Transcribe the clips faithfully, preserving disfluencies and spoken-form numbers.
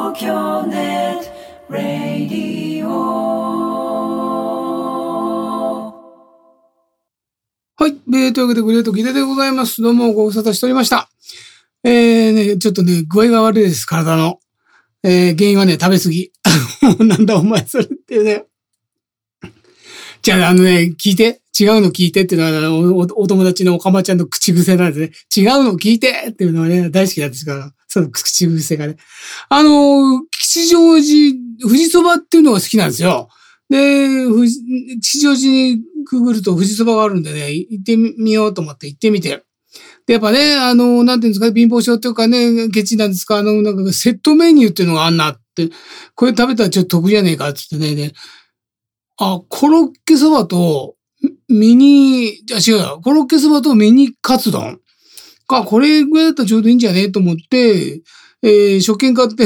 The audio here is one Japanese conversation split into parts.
東京ネットラディオ。 はい、えー、というわけでグレートギレでございます。どうもご無沙汰しておりました。えーね、ちょっとね、具合が悪いです、体の。えー、原因はね、食べ過ぎ。なんだお前それっていうね。じゃあ、あのね、聞いて。違うの聞いてっていうのは、お, お, お友達のおかまちゃんの口癖なんですね。違うの聞いてっていうのはね、大好きなんですから、その口癖がね。あの、吉祥寺、富士そばっていうのが好きなんですよ。で、富士吉祥寺にくぐると富士そばがあるんでね、行ってみようと思って行ってみて。で、やっぱね、あの、なんていうんですか、貧乏症っていうかね、ケチなんですか、あの、なんかセットメニューっていうのがあんなって、これ食べたらちょっと得じゃねえかって言ってね、で、あ、コロッケそばと、ミニ、あ、違うよ。コロッケそばとミニカツ丼か、これぐらいだったらちょうどいいんじゃねえと思って、えー、食券買って、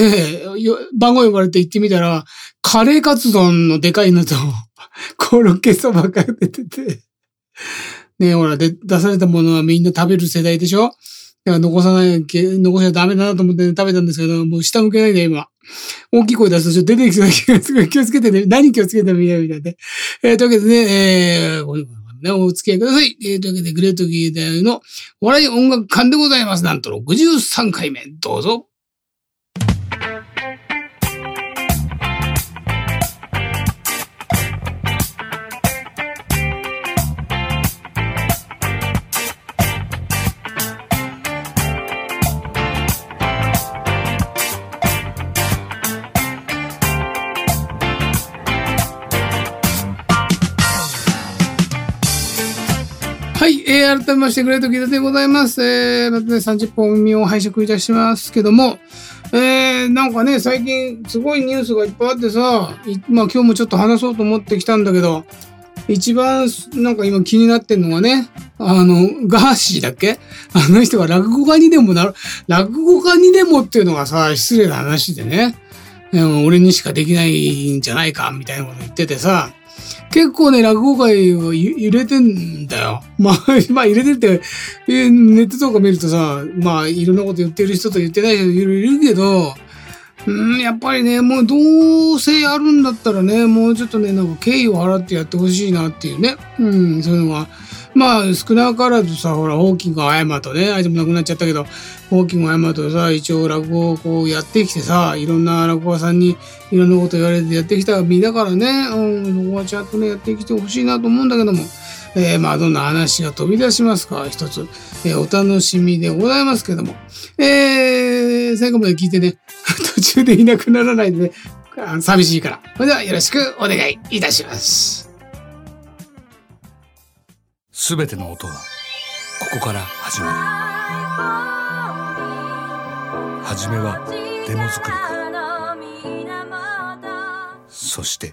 番号呼ばれて行ってみたら、カレーカツ丼のでかいのと、コロッケそばが出てて、ねえ、ほら、で、出されたものはみんな食べる世代でしょ？だから残さない、残しちゃダメだなと思って、ね、食べたんですけど、もう下向けないで今。大きい声出すとちょっと出てきそうな気がする。気をつけてね。何気をつけてみたいみたいで。えー、というわけでね、えー、ごね、お付き合いください。えー、というわけで、グレートギターの笑い音楽館でございます。なんとろくじゅうさんかいめ。どうぞ。はい、えー、改めまして、グレートギターでございます。えー、またね、さんじゅっぽん耳を拝借いたしますけども、えー、なんかね、最近、すごいニュースがいっぱいあってさ、まあ今日もちょっと話そうと思ってきたんだけど、一番、なんか今気になってんのがね、あの、ガーシーだっけ？あの人が落語家にでもなる、落語家にでもっていうのがさ、失礼な話でね、俺にしかできないんじゃないか、みたいなこと言っててさ、結構ね、落語界を揺れてんだよ。まあ、まあ、揺れてって、ネットとか見るとさ、まあ、いろんなこと言ってる人と言ってない人いるけど、うん、やっぱりね、もうどうせやるんだったらね、もうちょっとね、なんか敬意を払ってやってほしいなっていうね。うん、そういうのが。まあ、少なからずさ、ほら、ホーキング謝とね、相手も亡くなっちゃったけど、ホーキング謝とさ、一応落語をこうやってきてさ、いろんな落語家さんにいろんなこと言われてやってきた身だからね、うん、そこはちゃんとね、やってきてほしいなと思うんだけども、えー、まあ、どんな話が飛び出しますか、一つ、えー、お楽しみでございますけども、えー、最後まで聞いてね、途中でいなくならないでね、寂しいから。それではよろしくお願いいたします。 すべての音はここから始まる。はじめはデモ作りから、そして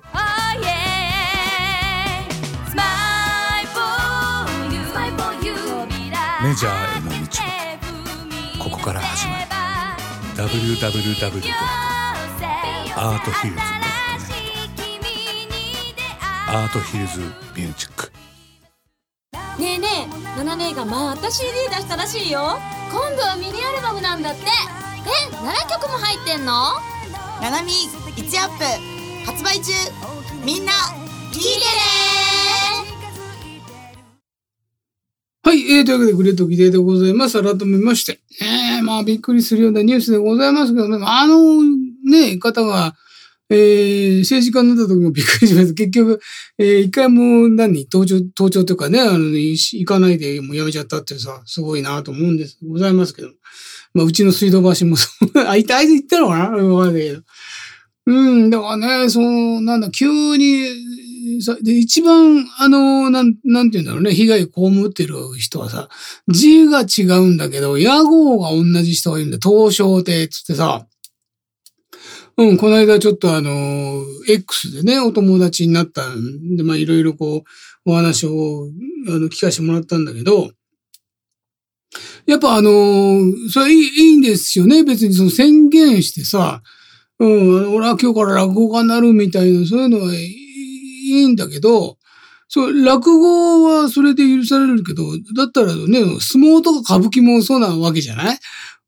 メジャーへの道もここから始まる。 ダブリューダブリューダブリュー ドットアートヒルズ ドットネット アートヒルズミュージック。 ねえねえ、ナナ姉がまた シーディー 出したらしいよ。今度はミニアルバムなんだって。え、ななきょくも入ってんの？ ナナミいちアップ発売中。みんな聞いてね。 はい、えー、というわけでグレートギレーでございます。改めまして。えー、まあびっくりするようなニュースでございますけどね、あのね、方が、えー、政治家になった時もびっくりしました。結局、えー、一回も何、登庁、登庁というかね、あの、行かないでもうやめちゃったってさ、すごいなと思うんです、ございますけど。まあ、うちの水道橋もそう、あいつ、あいつ行ったのかなわかんないけど。うん、だからね、その、なんだ、急に、さ、で、一番、あの、なん、なんていうんだろうね、被害を被ってる人はさ、字が違うんだけど、屋号が同じ人がいるんだ。東証亭つってさ、うん、この間ちょっとあの、X でね、お友達になったんで、まあいろいろこう、お話を、あの、聞かせてもらったんだけど、やっぱあの、それいい、いいんですよね。別にその宣言してさ、うん、俺は今日から落語家になるみたいな、そういうのはいいんだけど、そう、落語はそれで許されるけど、だったらね、相撲とか歌舞伎もそうなわけじゃない？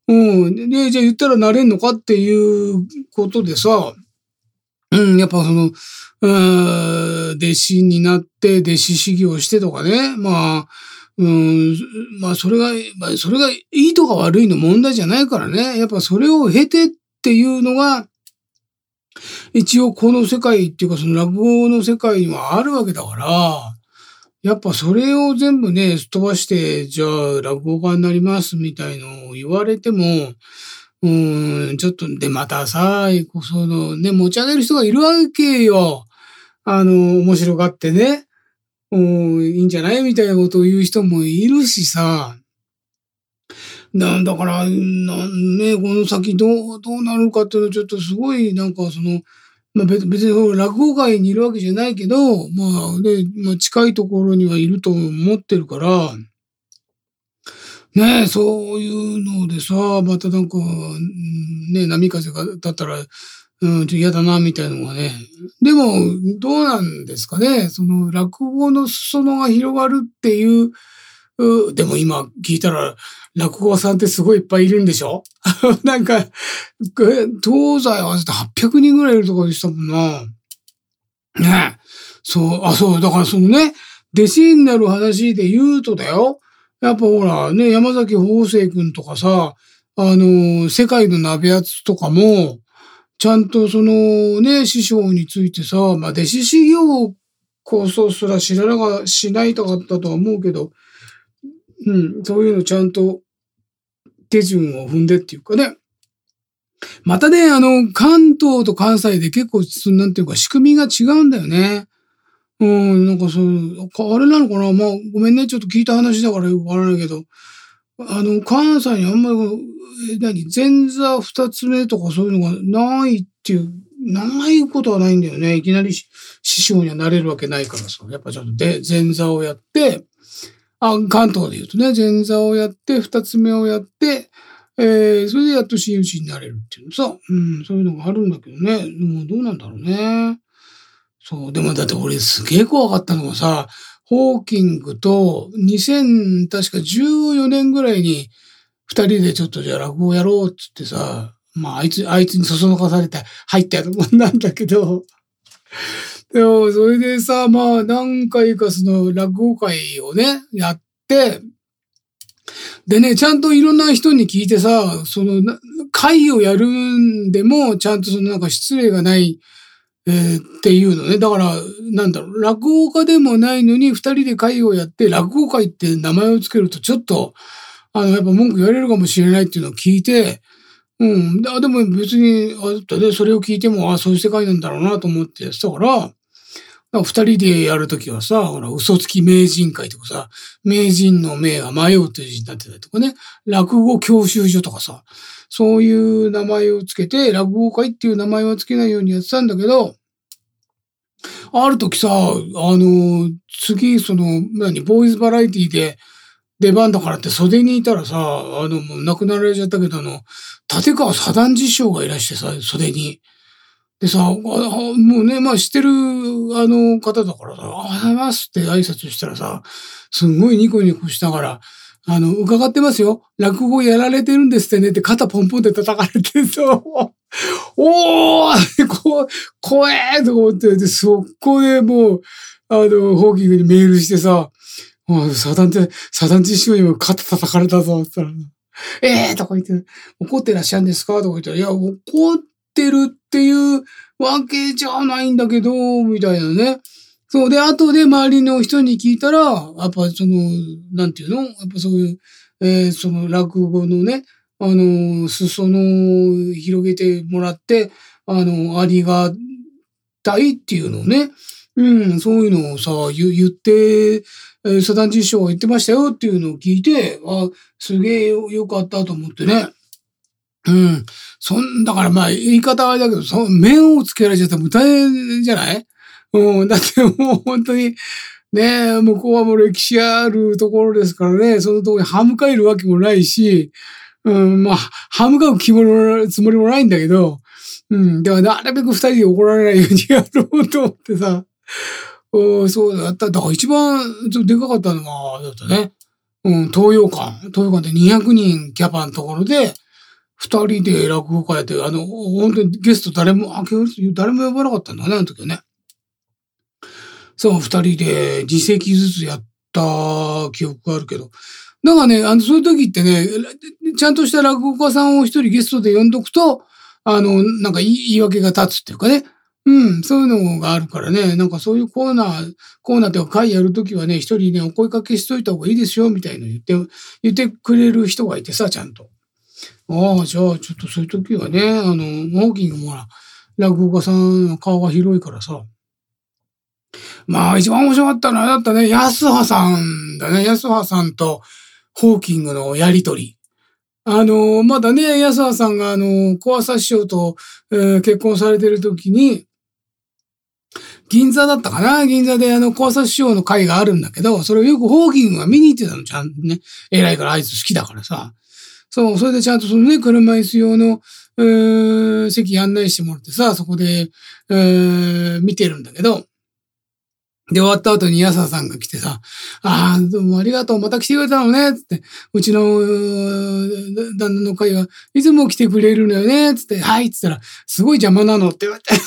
うん。で、じゃあ言ったらなれんのかっていうことでさ、うん、やっぱその、うーん、弟子になって弟子修行してとかね。まあ、うん、まあそれが、まあそれがいいとか悪いの問題じゃないからね。やっぱそれを経てっていうのが、一応この世界っていうかその落語の世界にはあるわけだから、やっぱそれを全部ね、すっ飛ばして、じゃあ落語家になりますみたいのを言われても、うーん、ちょっと、で、またさ、そのね、持ち上げる人がいるわけよ。あの、面白がってね、うん、いいんじゃないみたいなことを言う人もいるしさ。なんだから、なんね、この先どう、どうなるかっていうのはちょっとすごい、なんかその、まあ別別に落語界にいるわけじゃないけど、まあね、まあ近いところにはいると思ってるから、ねえ、そういうのでさ、またなんか、ね、波風が立ったら、うん、ちょっと嫌だな、みたいなのがね。でも、どうなんですかね。その、落語の裾野が広がるっていう、うでも今聞いたら、落語家さんってすごいいっぱいいるんでしょなんか、東西合わせてはっぴゃくにんぐらいいるとかでしたもんな。ねえ。そう、あ、そう、だからそのね、弟子になる話で言うとだよ。やっぱほら、ね、山崎邦生くんとかさ、あの、世界の鍋圧とかも、ちゃんとそのね、師匠についてさ、まあ弟子修行こそすら知らなか、しないたかったとは思うけど、うん、そういうのちゃんと手順を踏んでっていうかね。またね、あの、関東と関西で結構、なんていうか仕組みが違うんだよね。うん、なんかそう、あれなのかな、まあ、ごめんね、ちょっと聞いた話だからよくわからないけど、あの、関西にあんまり、え、何、前座二つ目とかそういうのがないっていう、ないことはないんだよね。いきなり師匠にはなれるわけないからさ。やっぱちょっとで前座をやって、あ、関東で言うとね、前座をやって、二つ目をやって、えー、それでやっと真打ちになれるっていうのさ、うん、そういうのがあるんだけどね。でもどうなんだろうね。そう、でもだって俺すげえ怖かったのがさ、ホーキングとにせん確かじゅうよねんぐらいに二人でちょっとじゃあ落語やろうっつってさ、まああいつ、あいつにそそのかされて入ったやつもんなんだけど、でもそれでさ、まあ何回かその落語会をね、やって、でね、ちゃんといろんな人に聞いてさ、その会をやるんでもちゃんとそのなんか失礼がない、えー、っていうのね。だから、なんだろう、落語家でもないのに二人で会をやって、落語会って名前をつけるとちょっと、あの、やっぱ文句言われるかもしれないっていうのを聞いて、うん。あでも別に、あで、それを聞いても、あそういう世界なんだろうなと思ってやってたから、二人でやるときはさ、ほら、嘘つき名人会とかさ、名人の名が迷うという字になってたりとかね、落語教習所とかさ、そういう名前をつけて、落語会っていう名前はつけないようにやってたんだけど、ある時さ、あの、次、その、何、ボーイズバラエティで出番だからって袖にいたらさ、あの、もう亡くなられちゃったけど、あの、立川左團次師匠がいらしてさ、袖に。でさ、あもうね、まあ知ってる、あの方だからさ、ありがとうございますって挨拶したらさ、すんごいニコニコしながら、あの、伺ってますよ。落語やられてるんですってねって肩ポンポンって叩かれてさ、おーこ、怖えと思って、で、そこでもう、あの、ホーキングにメールしてさ、サダンって、サダンチ師匠にも肩叩かれたぞ、って言ったら、ええーとか言って、怒ってらっしゃるんですかとか言ったら、いや、怒ってるっていうわけじゃないんだけど、みたいなね。そうで、後で周りの人に聞いたら、やっぱその、なんていうのやっぱそういう、えー、その落語のね、あの、裾野を広げてもらって、あの、ありがたいっていうのをね、うん、そういうのをさ、言, 言って、えー、サダンジ師匠が言ってましたよっていうのを聞いて、あ、すげえよかったと思ってね。うん。そん、だからまあ言い方はあれだけど、そ面をつけられちゃったらもう大変じゃない？うん。だってもう本当に、ね、向こうはもう歴史あるところですからね、そのところに歯向かえるわけもないし、うん、まあ、歯向かう気もつもりもないんだけど、うん。ではなるべく二人で怒られないようにやろうと思ってさ、おそうだった。だから一番ちょっとでかかったのは、だったね。うん、東洋館。東洋館ってにひゃくにんキャパのところで、 二人で落語会やって、あの、本当にゲスト誰も、あ、誰も呼ばなかったんだね、あの時はね。そう、二人で二席ずつやった記憶があるけど。だからね、あの、そういう時ってね、ちゃんとした落語家さんを一人ゲストで呼んどくと、あの、なんか言い訳が立つっていうかね。うん、そういうのがあるからね、なんかそういうコーナー、コーナーというか会やるときはね、一人ね、お声かけしといた方がいいですよ、みたいな言って、言ってくれる人がいてさ、ちゃんと。ああ、じゃあ、ちょっとそういうときはね、あの、ホーキングもほら、落語家さんの顔が広いからさ。まあ、一番面白かったのは、だったね、安葉さんだね、安葉さんとホーキングのやりとり。あの、まだね、安葉さんがあの、小朝師匠と、えー、結婚されてるときに、銀座だったかな銀座であの、小朝師匠の会があるんだけど、それをよくホーキングが見に行ってたの、ちゃんとね。偉いからあいつ好きだからさ。そう、それでちゃんとそのね、車椅子用の、えー、席案内してもらってさ、そこで、えー、見てるんだけど、で、終わった後に安田さんが来てさ、ああ、どうもありがとう、また来てくれたのね、つって、うちの、旦那の会はいつも来てくれるのよね、つって、はい、つったら、すごい邪魔なのって言われて。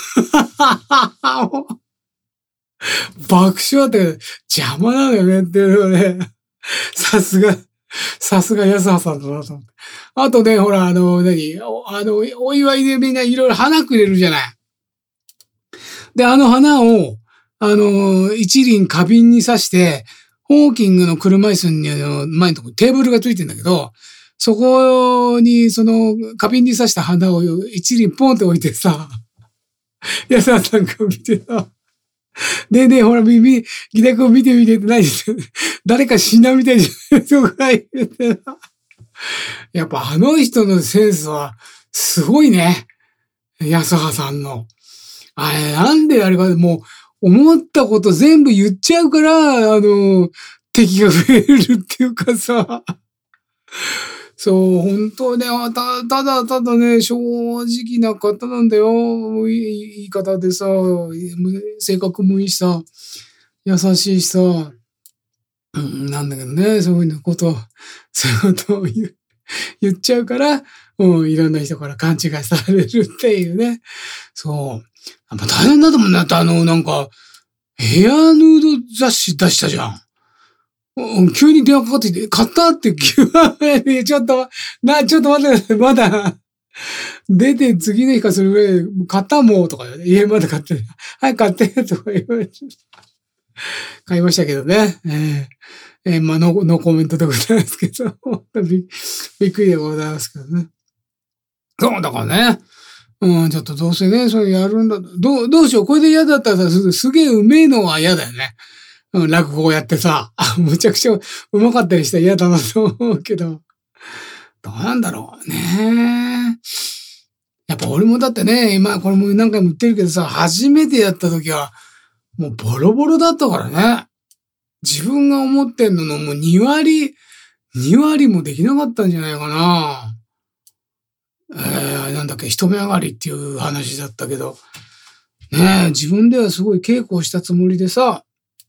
爆笑だったけど、邪魔なのよねっていうのね。さすが、さすが安葉さんだなと思って。あとね、ほら、あの、何あの、お祝いでみんないろいろ花くれるじゃない。で、あの花を、あの、一輪花瓶に刺して、ホーキングの車椅子の前のところにテーブルがついてんだけど、そこに、その、花瓶に刺した花を一輪ポンって置いてさ、安田さんが見てさ、でね、ほら、耳、ギタ君見てみてって何誰か死んだみたいじゃん。とか言ってさ。やっぱあの人のセンスは、すごいね。安葉さんの。あれ、なんであれか、もう、思ったこと全部言っちゃうから、あの、敵が増えるっていうかさ。そう、本当ね、たただただね、正直な方なんだよ。いい方でさ、性格もいいしさ、優しいしさ、うん、なんだけどね、そういうこと、そういうことを言う、言っちゃうから、うん、いろんな人から勘違いされるっていうね。そう。やっぱ大変だと思うんだって、あの、なんか、ヘアヌード雑誌出したじゃん。急に電話かかってきて、買ったって急に、ちょっと、な、ちょっと待って、まだ、出て次の日かそれぐらい、買ったもんとか、家まで買って、はい、買って、とか言われて。買いましたけどね。えー、えー、まあ、ノー、ノーコメントでございますけど、び, びっくりでございますけどね。そう、だからね。うん、ちょっとどうせね、それやるんだ。どう、どうしよう。これで嫌だったらさ、す, すげえうめえのは嫌だよね。うん、落語をやってさ、むちゃくちゃうまかったりしたら嫌だなと思うけど。どうなんだろうね。やっぱ俺もだってね、今これも何回も言ってるけどさ、初めてやった時は、もうボロボロだったからね。自分が思ってんののもうに割、に割もできなかったんじゃないかな。えー、なんだっけ、一目上がりっていう話だったけど、ねえ、自分ではすごい稽古をしたつもりでさ、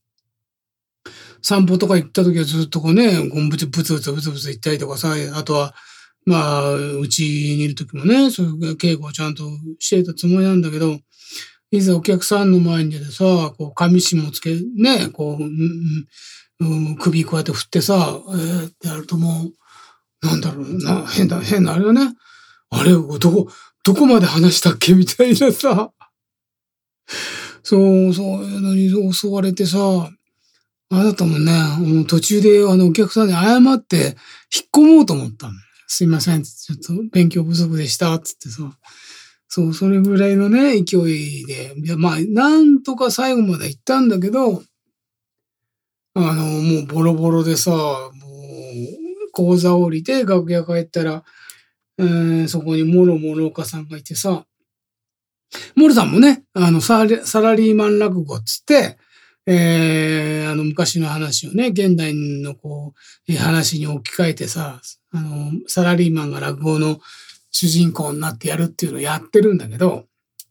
散歩とか行った時はずっとこうね、ブツブツブツブツブツ行ったりとかさ、あとは、まあ、うちにいる時もね、そういう稽古をちゃんとしていたつもりなんだけど、いざお客さんの前に出てさ、こう、紙紐つけ、ね、こう、うんうん、首こうやって振ってさ、えー、ってやるともう、なんだろうな、変だ、変なあれだね。あれ、どこ、どこまで話したっけみたいなさ。そう、そういうのに襲われてさ、あれだったもんね。もう途中であのお客さんに謝って引っ込もうと思ったの。すいません。ちょっと勉強不足でした。つってさ。そう、それぐらいのね、勢いで。いや、まあ、なんとか最後まで行ったんだけど、あの、もうボロボロでさ、もう、講座降りて楽屋帰ったら、えー、そこにモロモロ岡さんがいてさ、モロさんもね、あの、サラ、サラリーマン落語っつって、えー、あの、昔の話をね、現代のこう、話に置き換えてさ、あの、サラリーマンが落語の主人公になってやるっていうのをやってるんだけど、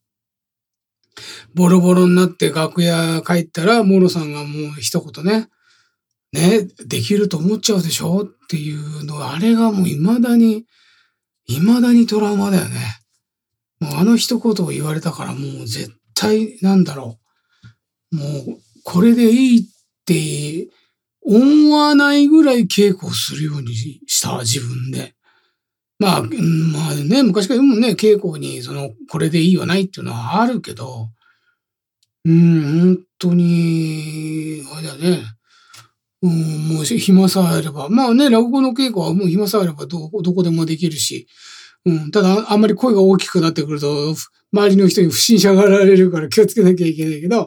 ボロボロになって楽屋帰ったら、モロさんがもう一言ね、ね、できると思っちゃうでしょっていうのが、あれがもう未だに未だにトラウマだよね。もうあの一言を言われたからもう絶対なんだろう。もうこれでいいって思わないぐらい稽古をするようにした自分で。まあ、うん、まあね、昔からもね、稽古にその、これでいいはないっていうのはあるけど、うん、本当に、あれだね。うん、もう暇さえあれば。まあね、落語の稽古はもう暇さえあればどこ、どこでもできるし。うん、ただ、あんまり声が大きくなってくると、周りの人に不審者がられるから気をつけなきゃいけないけど。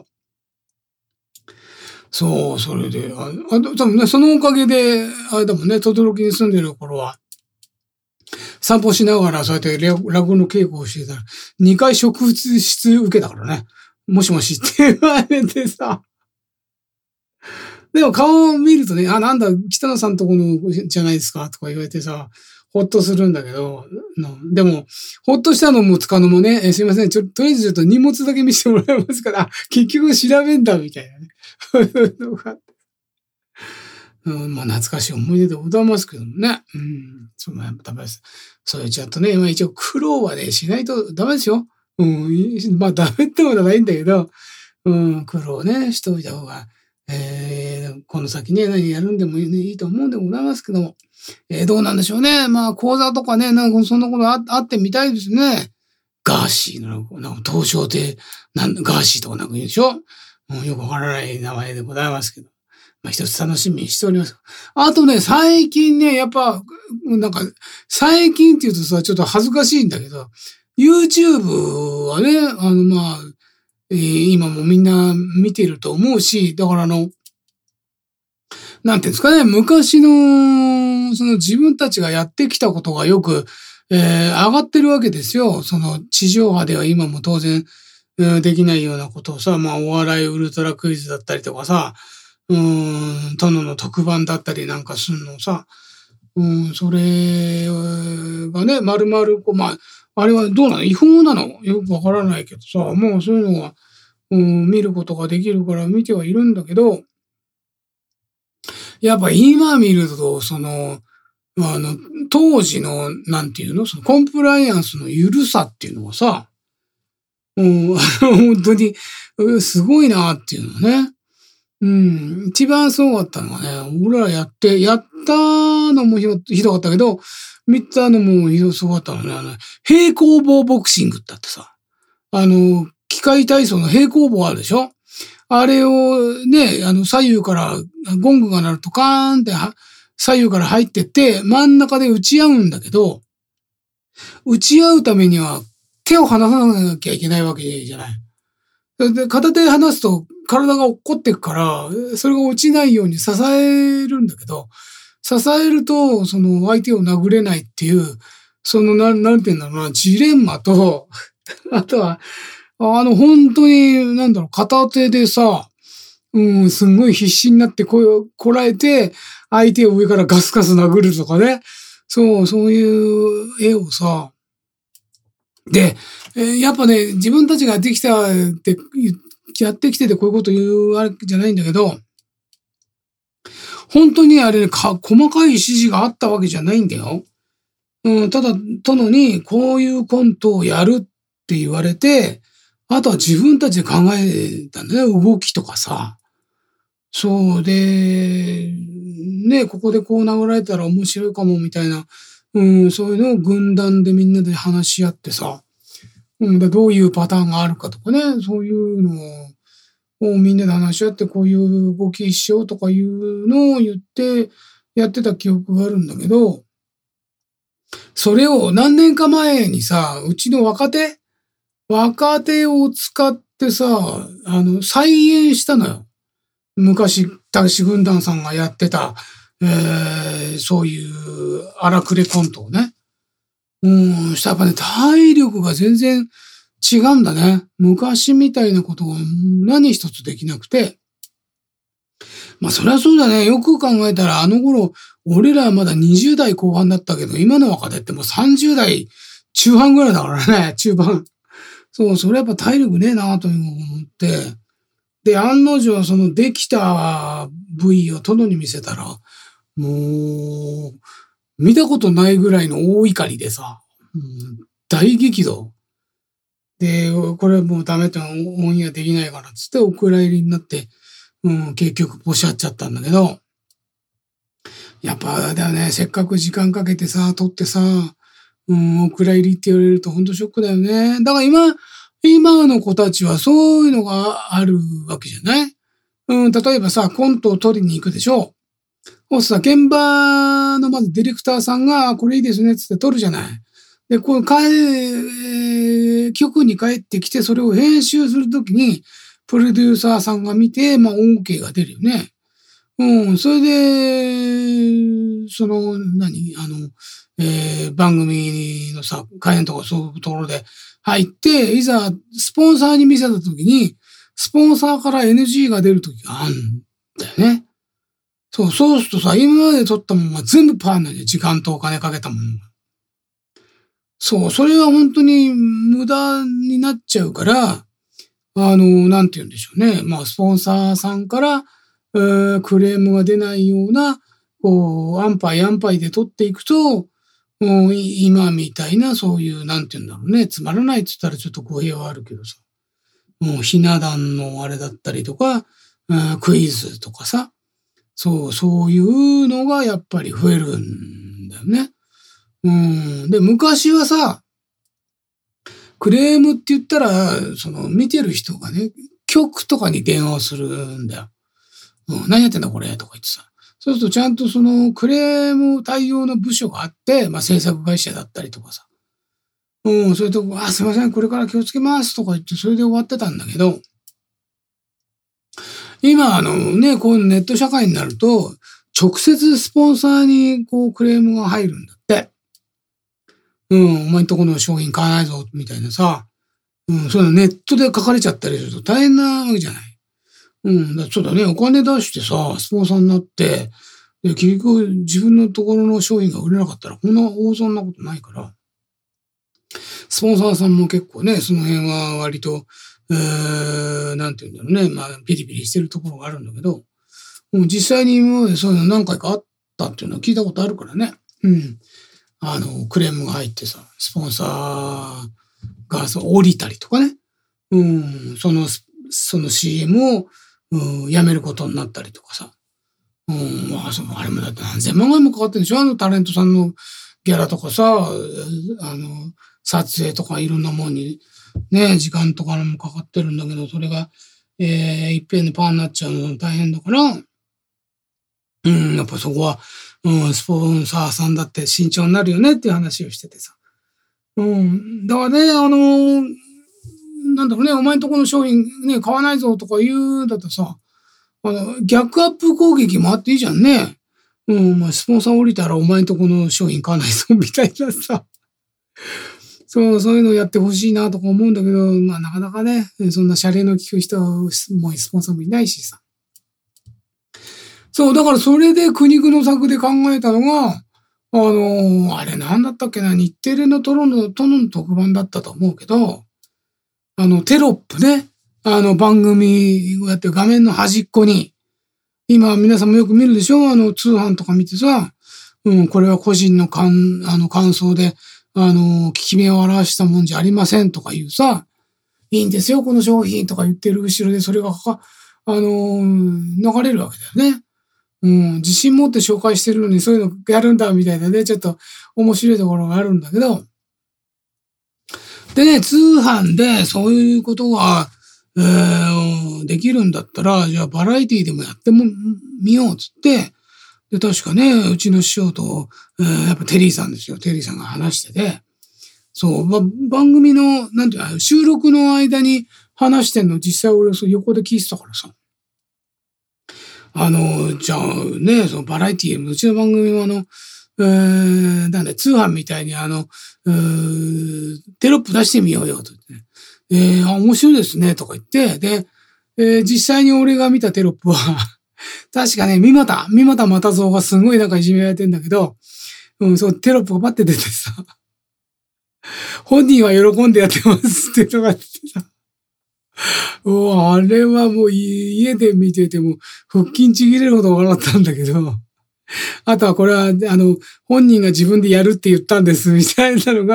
そう、それで、あ、あ多分ね、そのおかげで、あれだもんね、等々力に住んでる頃は、散歩しながらそうやって落語の稽古をしてたら、にかい職質受けたからね。もしもしって言われてさ。でも顔を見るとね、あ、なんだ、北野さんとこのじゃないですかとか言われてさ、ほっとするんだけど、でも、ほっとしたのもつかのもね、えすいません、ちょ、とりあえずちょっと荷物だけ見せてもらえますから、結局調べんだ、みたいなね。うん、まあ、懐かしい思い出でございますけどもね。うん、そう、やっぱダメです。そういうちゃんとね、まあ一応苦労はね、しないとダメですよ。うん、まあダメってことはないんだけど、うん、苦労ね、しといた方が、えー、この先ね、何やるんでもいい、ね、いいと思うんでございますけども。えー、どうなんでしょうね。まあ、講座とかね、なんかそんなことああってみたいですね。ガーシーの、なんか、東証ってなん、ガーシーとかなんか言うでしょ。もうよくわからない名前でございますけど。まあ、一つ楽しみにしております。あとね、最近ね、やっぱ、なんか、最近って言うとさ、ちょっと恥ずかしいんだけど、YouTube はね、あの、まあ、えー、今もみんな見てると思うし、だからあの、なんていうんですかね、昔の、その自分たちがやってきたことがよく、えー、上がってるわけですよ。その地上波では今も当然、えー、できないようなことをさ、まあお笑いウルトラクイズだったりとかさ、うーん、殿の特番だったりなんかするのさ、うん、それがね、丸々こう、まあ、あれはどうなの？違法なの？よくわからないけどさ、もうそういうのが、うん、見ることができるから見てはいるんだけど、やっぱ今見ると、その、あの、当時の、なんていうの、そのコンプライアンスの緩さっていうのはさ、うん、本当に、すごいなっていうのね。うん、一番すごかったのはね、俺らやって、やったのもひど、ひどかったけど、見たのもひどすごかったのね。あの、平行棒ボクシングってあってさ、あの、機械体操の平行棒あるでしょ？あれをね、あの、左右から、ゴングが鳴るとカーンって左右から入ってって、真ん中で打ち合うんだけど、打ち合うためには手を離さなきゃいけないわけじゃない。で、片手離すと体が落っこってくから、それが落ちないように支えるんだけど、支えると、その相手を殴れないっていう、その、なん、なんていうんだろうな、ジレンマと、あとは、あの、本当に、なんだろう、片手でさ、うん、すんごい必死になって声をこらえて、相手を上からガスガス殴るとかね。そう、そういう絵をさ、で、えー、やっぱね、自分たちがやってきたって、やってきててこういうこと言うわけじゃないんだけど、本当にあれね、か、細かい指示があったわけじゃないんだよ。うん、ただ、殿にこういうコントをやるって言われて、あとは自分たちで考えたんだね、動きとかさ。そうで、ね、ここでこう殴られたら面白いかもみたいな、うん、そういうのを軍団でみんなで話し合ってさ、うん、どういうパターンがあるかとかね、そういうのを、をみんなで話し合ってこういう動きしようとかいうのを言ってやってた記憶があるんだけど、それを何年か前にさ、うちの若手若手を使ってさ、あの、再演したのよ。昔、大志軍団さんがやってた、えー、そういう荒くれコントをね。うん、したらやっぱね、体力が全然違うんだね。昔みたいなことが何一つできなくて。まあ、そりゃそうだね。よく考えたら、あの頃、俺らはまだにじゅう代後半だったけど、今の若手ってもうさんじゅう代中半ぐらいだからね、中盤。そう、それやっぱ体力ねえなと思って。で、案の定、そのできた部位を殿に見せたら、もう、見たことないぐらいの大怒りでさ、 うん、大激怒。で、これもうダメってオンエアできないからつってお蔵入りになって、うん、結局ポシャっちゃったんだけど、やっぱだよね、せっかく時間かけてさ、撮ってさ、うん、お蔵入りって言われると本当ショックだよね。だから今、今の子たちはそういうのがあるわけじゃない？うん、例えばさ、コントを撮りに行くでしょ。そうさ、現場のまずディレクターさんが、これいいですね、つって撮るじゃない。で、こう、帰、局に帰ってきて、それを編集するときに、プロデューサーさんが見て、まあ、OK が出るよね。うん、それで、その、何あの、えー、番組のさ、会員とかそういうところで入って、いざ、スポンサーに見せたときに、スポンサーから エヌジー が出るときがあるんだよね。そう、そうするとさ、今まで撮ったものが全部パーなんだよ。時間とお金かけたものが。そう、それは本当に無駄になっちゃうから、あの、なんて言うんでしょうね。まあ、スポンサーさんから、えー、クレームが出ないような、こう、安牌安牌で撮っていくと、もう今みたいな、そういう、なんて言うんだろうね。つまらないって言ったらちょっと語弊はあるけどさ。もう、ひな壇のあれだったりとか、クイズとかさ。そう、そういうのがやっぱり増えるんだよね。うん。で、昔はさ、クレームって言ったら、その、見てる人がね、局とかに電話をするんだよ。うん、何やってんだこれとか言ってさ。そうするとちゃんとその、クレーム対応の部署があって、まあ、制作会社だったりとかさ。うん、それと、あ、すいません、これから気をつけますとか言って、それで終わってたんだけど、今、あのね、こういうネット社会になると、直接スポンサーにこうクレームが入るんだって。うん、お前んとこの商品買わないぞ、みたいなさ。うん、そういうのネットで書かれちゃったりすると大変なわけじゃない。うん、だそうだね、お金出してさ、スポンサーになって、で結局自分のところの商品が売れなかったら、こんな大損なことないから。スポンサーさんも結構ね、その辺は割と、えー、なんて言うんだろうね。まあ、ピリピリしてるところがあるんだけど、もう実際に今までそういうの何回かあったっていうのは聞いたことあるからね。うん。あの、クレームが入ってさ、スポンサーがそう降りたりとかね。うん。その、その シーエム を、うん、やめることになったりとかさ。うん。まあ、その、あれもだって何千万円もかかってるでしょ？あのタレントさんのギャラとかさ、あの、撮影とかいろんなもんに、ね、時間とかもかかってるんだけど、それが、えー、いっぺんでパーになっちゃうの大変だから、うん、やっぱそこは、うん、スポンサーさんだって慎重になるよねっていう話をしててさ。うん、だからね、あのー、なんだろうね、お前んとこの商品ね、買わないぞとか言うんだったらさ、あの、逆アップ攻撃もあっていいじゃんね。うん、まあ、スポンサー降りたらお前んとこの商品買わないぞみたいなさ。そう、そういうのをやってほしいなとか思うんだけど、まあなかなかね、そんな謝礼の聞く人もスポンサーもいないしさ。そう、だからそれで苦肉の策で考えたのが、あのー、あれなんだったっけな、日テレのトロの、トロの特番だったと思うけど、あの、テロップね、あの番組をやって画面の端っこに、今皆さんもよく見るでしょ？あの通販とか見てさ、うん、これは個人の感、あの感想で、あの、効き目を表したもんじゃありませんとか言うさ、いいんですよ、この商品とか言ってる後ろでそれがか、あの、流れるわけだよね。うん、自信持って紹介してるのにそういうのやるんだみたいなね、ちょっと面白いところがあるんだけど。でね、通販でそういうことが、えー、できるんだったら、じゃあバラエティでもやってもみようっつって、で、確かね、うちの師匠と、えー、やっぱテリーさんですよ。テリーさんが話してて、そう、ま、番組の、なんていうの、収録の間に話してんの、実際俺そう横で聞いてたからさ。あの、じゃあね、そのバラエティ、うちの番組はあの、えー、なんだ、通販みたいにあの、えー、テロップ出してみようよ、と言って、ね。えー、あ、面白いですね、とか言って、で、えー、実際に俺が見たテロップは、確かね、三股、三股又蔵がすごいなんかいじめられてんだけど、うん、そう、テロップがパッて出てさ、本人は喜んでやってますってとかってさ、おあれはもう家で見てても腹筋ちぎれるほど笑ったんだけど、あとはこれは、あの、本人が自分でやるって言ったんですみたいなのが、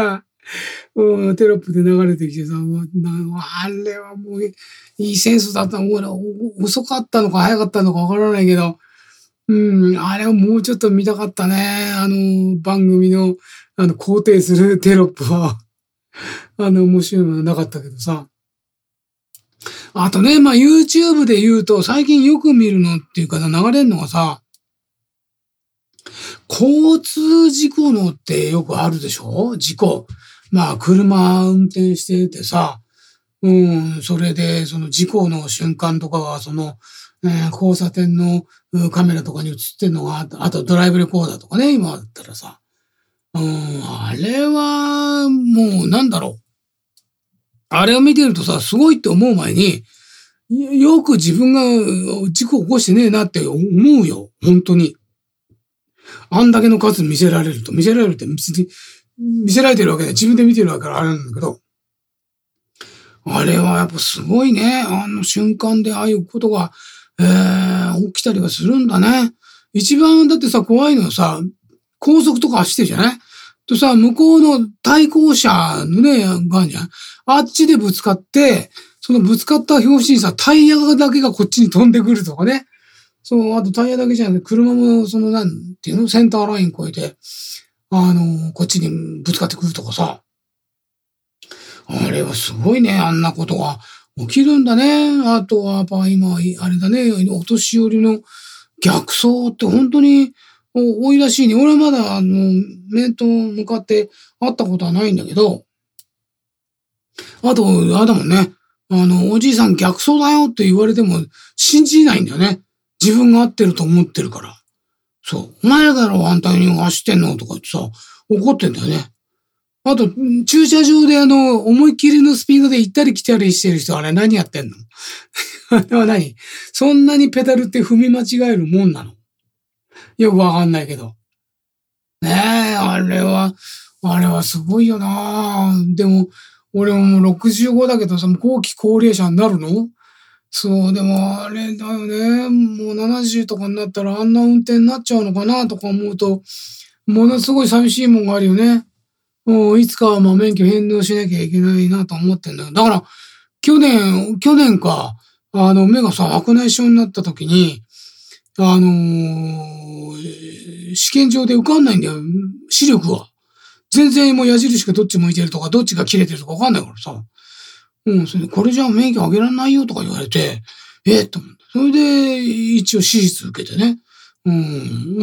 うん、テロップで流れてきてさ、あれはもういいセンスだったの。遅かったのか早かったのかわからないけど、うん、あれはもうちょっと見たかったね。あの、番組の、あの、肯定するテロップは、あの、面白いものなかったけどさ。あとね、まあ、YouTube で言うと、最近よく見るのっていうか、流れるのがさ、交通事故のってよくあるでしょ？事故。まあ、車運転しててさ、うん、それで、その事故の瞬間とかは、その、えー、交差点のカメラとかに映ってんのが、あとドライブレコーダーとかね、今だったらさ。うん、あれは、もうなんだろう。あれを見てるとさ、すごいって思う前に、よく自分が事故起こしてねえなって思うよ。本当に。あんだけの数見せられると、見せられるって見せ、見せられてるわけで自分で見てるわけからあれなんだけど、あれはやっぱすごいね。あの瞬間でああいうことが、えー、起きたりはするんだね。一番だってさ、怖いのはさ、高速とか走ってるじゃないとさ、向こうの対向車のね、があるじゃん。あっちでぶつかって、そのぶつかった拍子にさ、タイヤだけがこっちに飛んでくるとかね。そう、あとタイヤだけじゃなくて、車もそのなんていうの、センターライン越えて、あの、こっちにぶつかってくるとかさ。あれはすごいね、あんなことが起きるんだね。あとは、やっぱ今、あれだね、お年寄りの逆走って本当に多いらしいね。俺はまだ、あの、面と向かって会ったことはないんだけど、あと、あれだもんね。あの、おじいさん逆走だよって言われても信じないんだよね。自分が合ってると思ってるから。そう。お前らだろ、反対に走ってんのとか言ってさ、怒ってんだよね。あと、駐車場であの、思いっきりのスピードで行ったり来たりしてる人、あれ何やってんの？あれは何？そんなにペダルって踏み間違えるもんなの？よくわかんないけど。ねえ、あれは、あれはすごいよな。でも、俺ももうろくじゅうごだけどさ、後期高齢者になるの？そう、でもあれだよね。もうななじゅうとかになったらあんな運転になっちゃうのかなとか思うと、ものすごい寂しいもんがあるよね。もういつかはまあ免許返納しなきゃいけないなと思ってんだよ。だから、去年、去年か、あの、目がさ、白内障になった時に、あのー、試験場で受かんないんだよ。視力は。全然もう矢印がどっち向いてるとか、どっちが切れてるとかわかんないからさ。うん、それで、これじゃ免許あげられないよとか言われて、えっと思って。それで、一応手術受けてね。うん、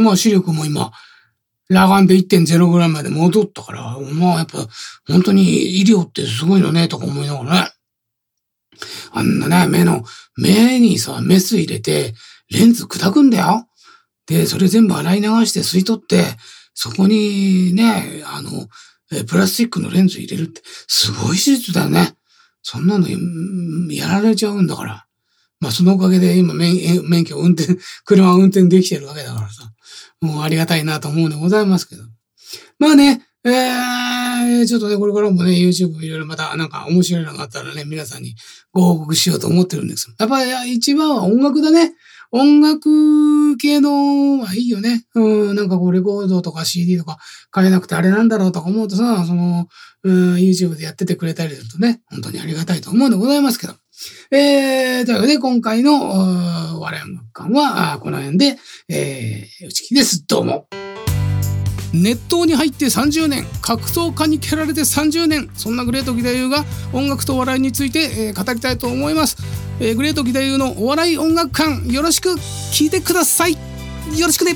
まあ視力も今、裸眼で いってんゼロ ぐらいまで戻ったから、まあやっぱ、本当に医療ってすごいのね、とか思いながらね。あんなね、目の、目にさ、メス入れて、レンズ砕くんだよ。で、それ全部洗い流して吸い取って、そこにね、あの、プラスチックのレンズ入れるって、すごい手術だよね。そんなのやられちゃうんだから。まあそのおかげで今免、免許運転、車を運転できてるわけだからさ。もうありがたいなと思うんでございますけど。まあね、えー、ちょっとね、これからもね、YouTube いろいろまたなんか面白いのがあったらね、皆さんにご報告しようと思ってるんですやっぱり一番は音楽だね。音楽系のはいいよね。うん、なんかこうレコードとか シーディー とか買えなくてあれなんだろうとか思うとさ、その、うん、YouTube でやっててくれたりするとね、本当にありがたいと思うんでございますけど。えー、というわけで今回の笑い音楽館はこの辺で、えー、内木です。どうも。熱湯に入ってさんじゅうねん、格闘家に蹴られてさんじゅうねん、そんなグレート義太夫が音楽と笑いについて、えー、語りたいと思います。えー、グレート義太夫のお笑い音楽館、よろしく聞いてください。よろしくね。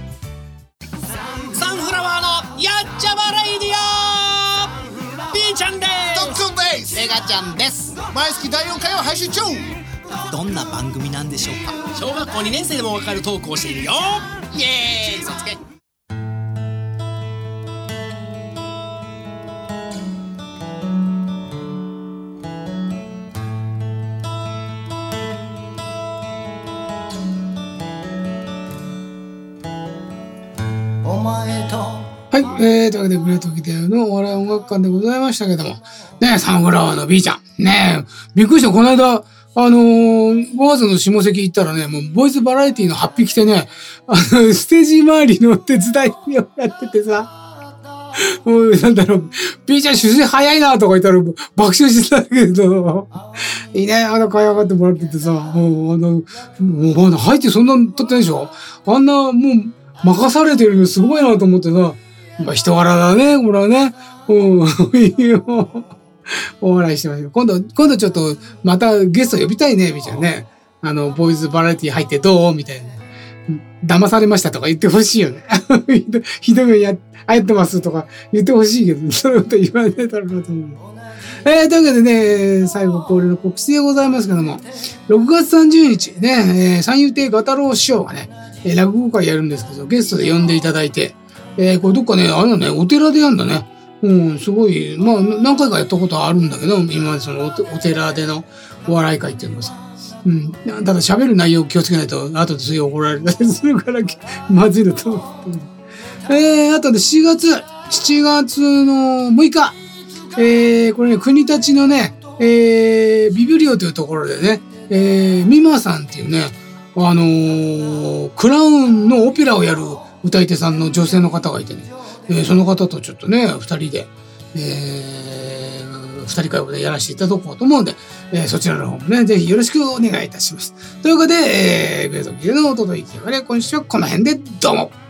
サンフラワーのやっちゃわライディオ、 B ちゃんです。 特訓です。 レガちゃんです。 毎月だいよんかいを配信中。 どんな番組なんでしょうか。小学校にねん生でもわかるトークをしているよ。イエーイ、そつけ。 はい、えー、というわけでグレート義太夫のお笑い音楽館でございましたけども、ね、サンフラワーの B ちゃん、ね、びっくりした。この間、あのー、ごがつの下関行ったらね、もうボイスバラエティのハッピー来てね、あの、ステージ周りの手伝いをやっててさ、 もう、なんだろう、ピーちゃん出世早いなとか言ったら爆笑してたけど、いいね、あの、可愛がってもらっててさ、もう、あの、もう、入ってそんな撮ってないでしょ？あんな、もう、任されてるのすごいなと思ってさ、まあ、人柄だね、これはね。うん、いいよ。お笑いしてますよ。今度、今度ちょっと、またゲスト呼びたいね、みたいなね。あの、ボーイズバラエティ入ってどうみたいな。騙されましたとか言ってほしいよね。ひどい目にやってますとか言ってほしいけど、そういうこと言われたらなと思う。えー、というわけでね、最後恒例の告知でございますけども、ろくがつさんじゅうににちね、えー、三遊亭ガタロウ師匠がね、落語会やるんですけど、ゲストで呼んでいただいて、えー、これどっかね、あれだね、お寺でやるんだね。うん、すごい、まあ、何回かやったことはあるんだけど、今までそのお寺でのお笑い会っていうのがさ、うん、ただ喋る内容気をつけないと、後ですぐ怒られたりするから、まずいのと思って。えー、あとでしちがつ、しちがつのむいか、えー、これね、国立のね、えー、ビブリオというところでね、えー、ミマさんっていうね、あのー、クラウンのオペラをやる歌い手さんの女性の方がいてね、えー、その方とちょっとね、二人で、えー、二人会でやらせていただこうと思うんで、えー、そちらの方もね、ぜひよろしくお願いいたします。ということで、えー、グレートキルのお届けがね、今週はこの辺でどうも。